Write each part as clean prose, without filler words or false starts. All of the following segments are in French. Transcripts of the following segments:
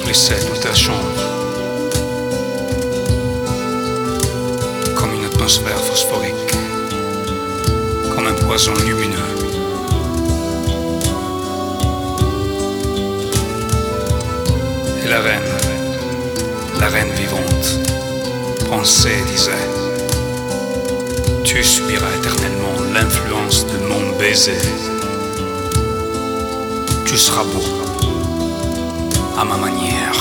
remplissait toute ta chambre, comme une atmosphère phosphorique, comme un poison lumineux. Et la reine vivante, pensait, disait: tu subiras éternellement l'influence de mon baiser. Tu seras beau à ma manière.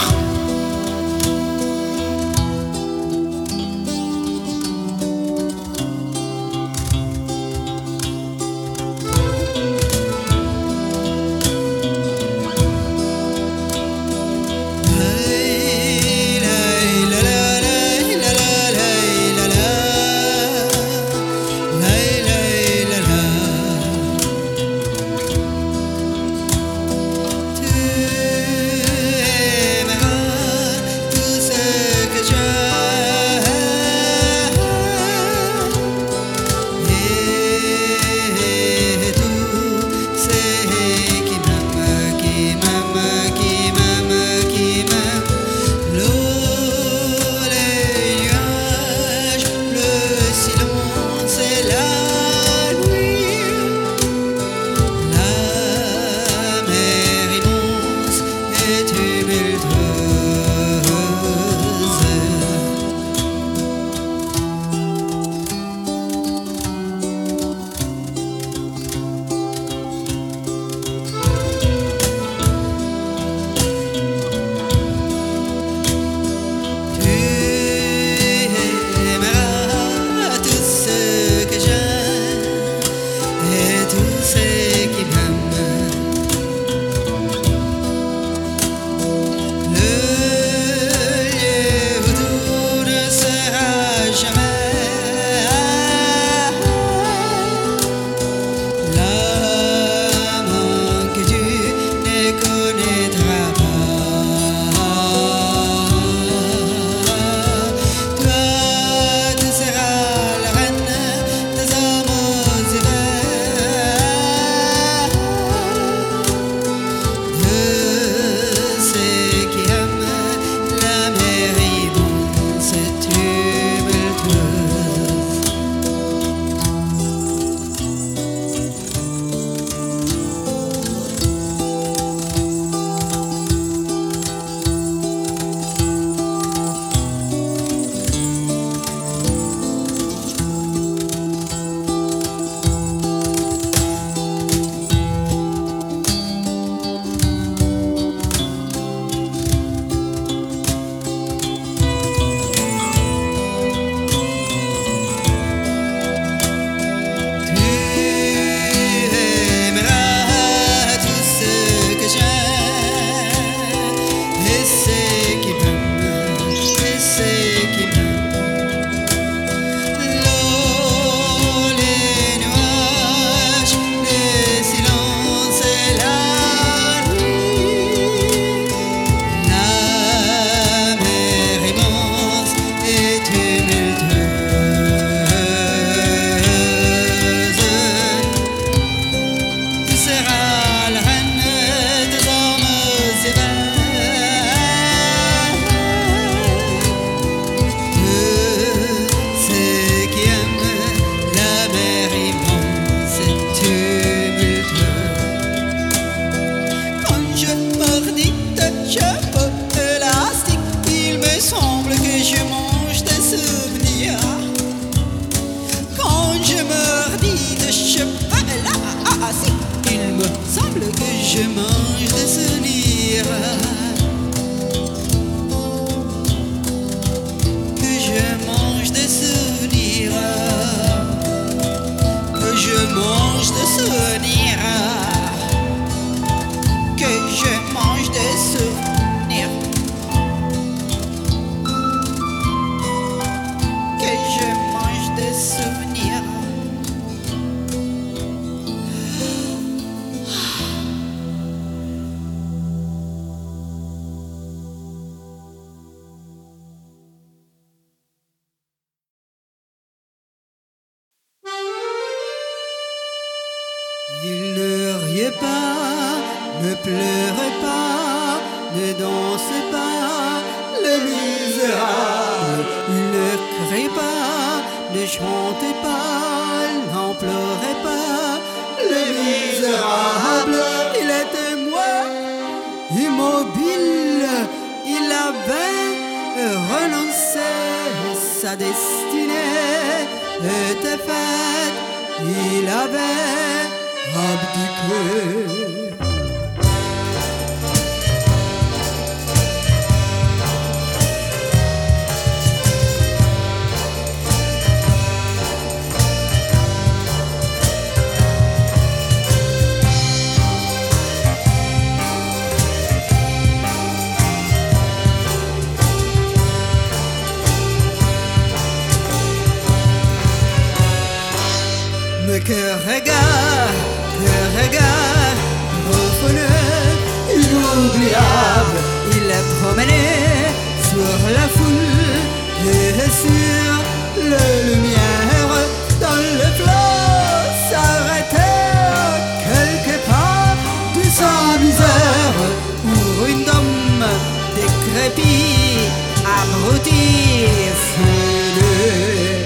Il ne riait pas, ne pleurait pas, ne dansez pas, les misérables. Il ne crie pas, ne chantez pas, n'en pleurez pas, les misérables. Il était moi, immobile, il avait renoncé, sa destinée était faite, il avait abdiqué. Mais que regard profond, inoubliable. Il est promené sur la foule et sur les lumières. Dans le flot s'arrêtait quelque part de sa misère. Pour une dame décrépite, abrutie, fêlée.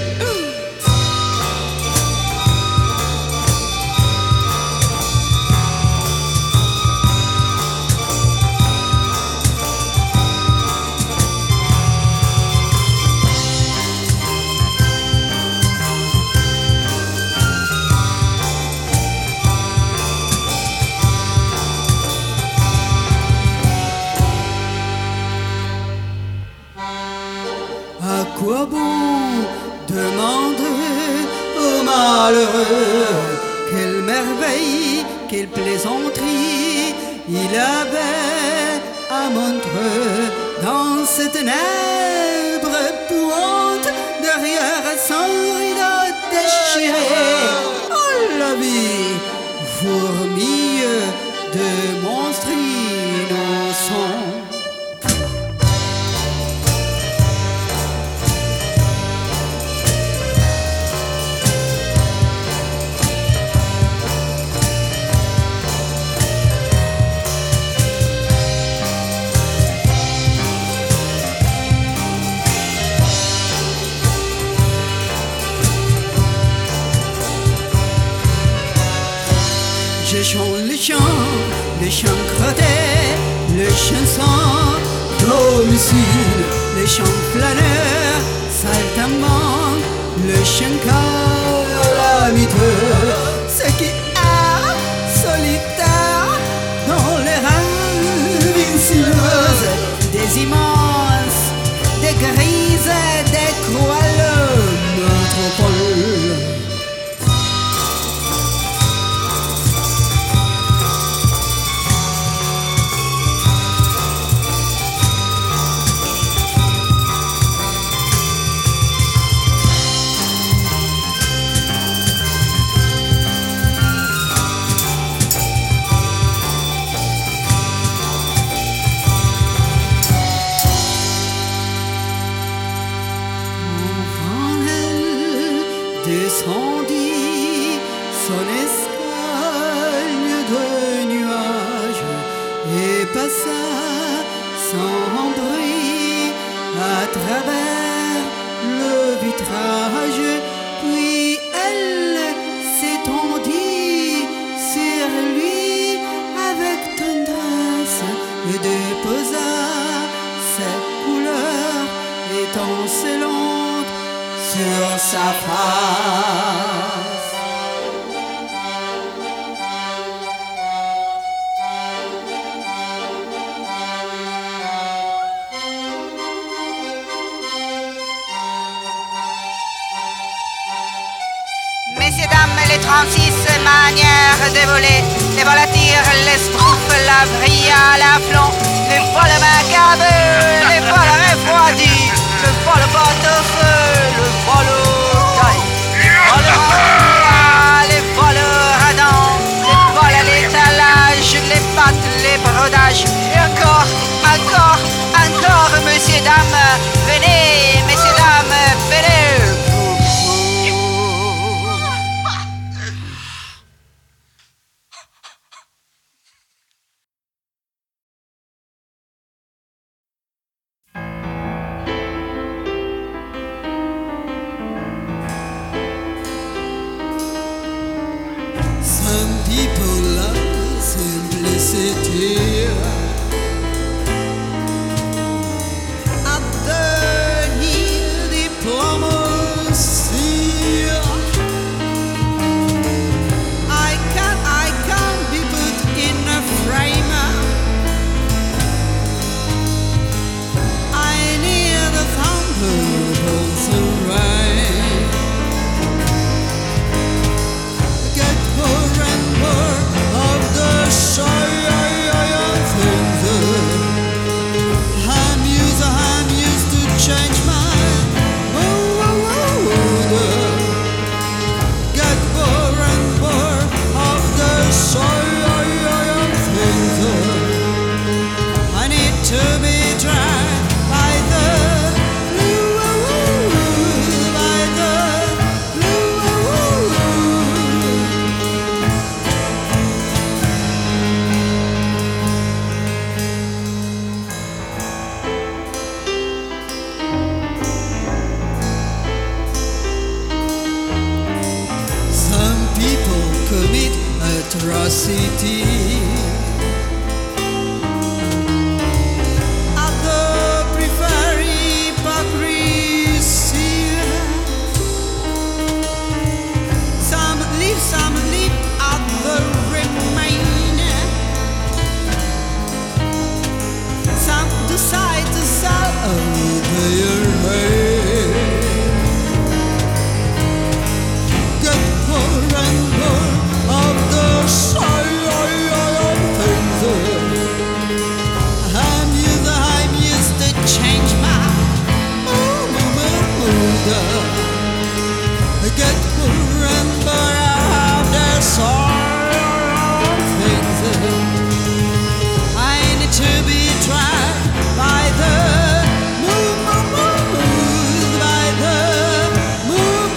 À quoi bon demander aux malheureux quelle merveille, quelle plaisanterie il avait à montrer dans cette ténèbre épouvante derrière son rideau déchiré. Oh, la vie fourmille de monstres innocents. Je chante les chants crottés, les chansons domicile, les chants flâneurs, saltimbanques, le chant calamiteux, ce qui est solitaire dans les ravines sinueuses, des immenses, des grises, des croix métropoles. Descendit son escalier de nuages et passa sans bruit à travers le vitrage. Puis elle s'étendit sur lui avec tendresse et déposa ses couleurs étincelantes sur sa face. Messieurs, dames, les 36 manières de voler, les vols à tir, les schtroumpfs, la vrille à l'aplomb, les vols macabres, les vols refroidis, le vol porte-feu, le vol au taille, les vols à les vols radans, les vols à l'étalage, les pattes, les brodages, et encore, messieurs, dames, venez, messieurs, dames, venez. city. At the periphery, hypocrisy. Some live at the remain. Some decide to sell their head. Get more and more of the side of things. I'm used to change my mood. Get more and more of the side of things. I need to be tried by the mood, by the mood.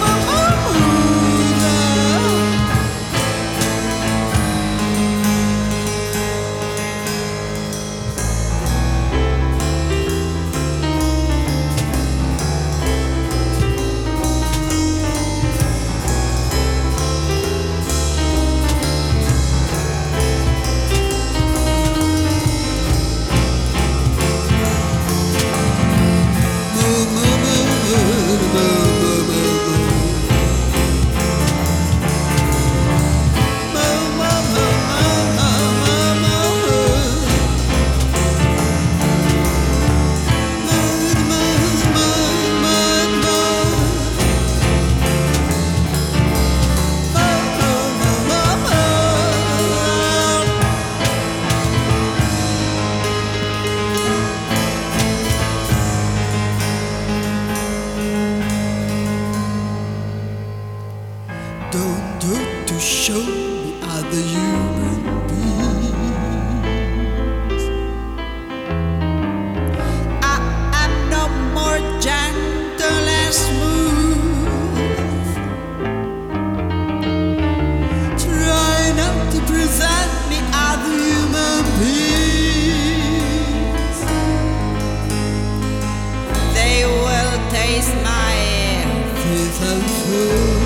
Don't do to show me other human beings. I am no more gentle and smooth. Try not to present me other human beings. They will taste my faith and food.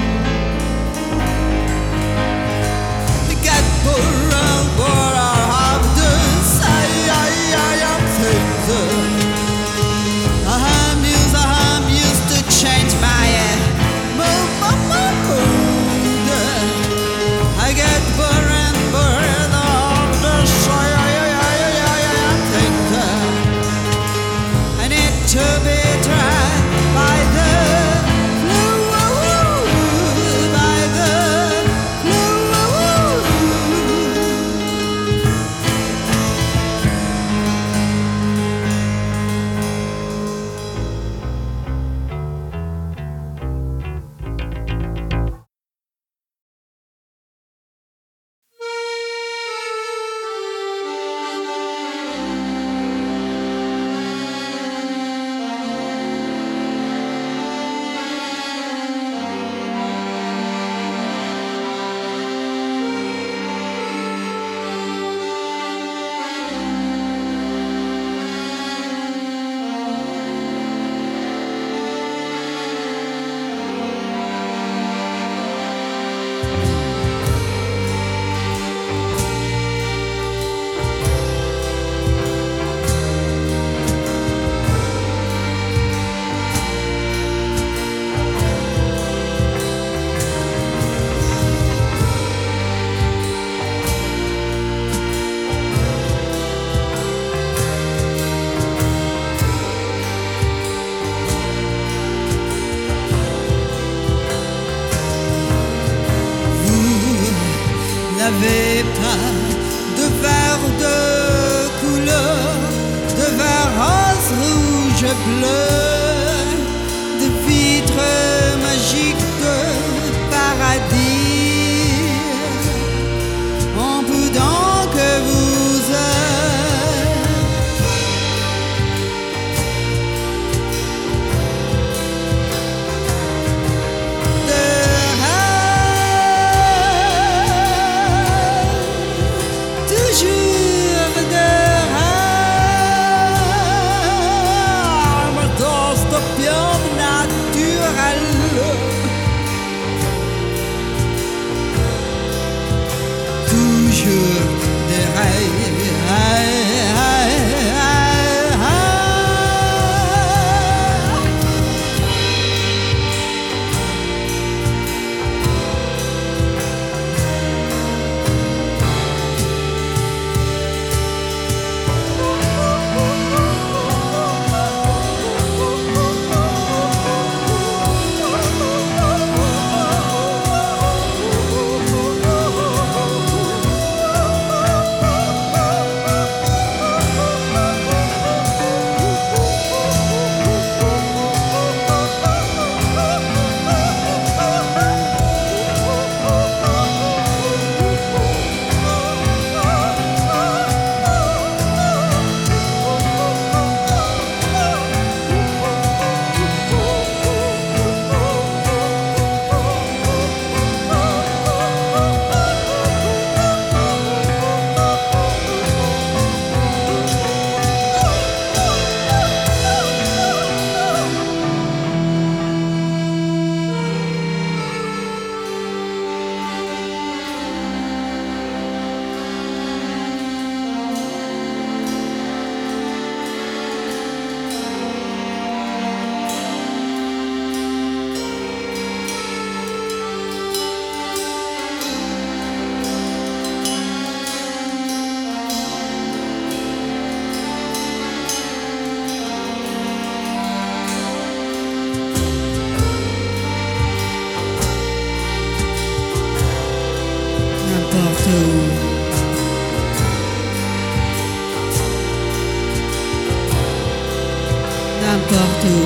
I'm used to change my mood. I get bored and bored of the things. I need to be tried by the n'avez pas de verre de couleur, de verre rose, rouge, bleu, de vitres magiques de paradis. On peut donc vous toujours de rêve, n'importe où.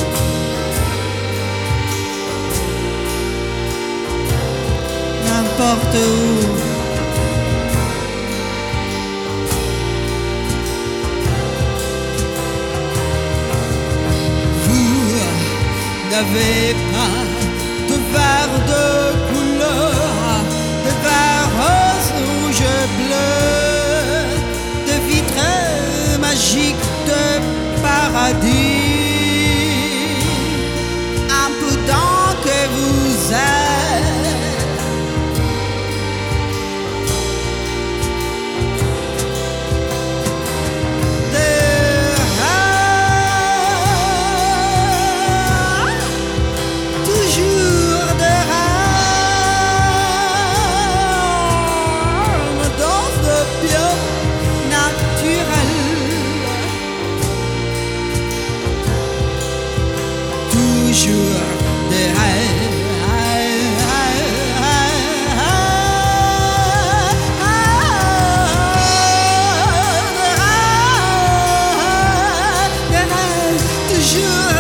N'importe où. Vous n'avez pas de verre de couleur, de verre rose, rouge, bleu, de vitres magiques de paradis. Impudent que vous êtes, toujours de rame dans le bio naturel. Toujours des rêves. Toujours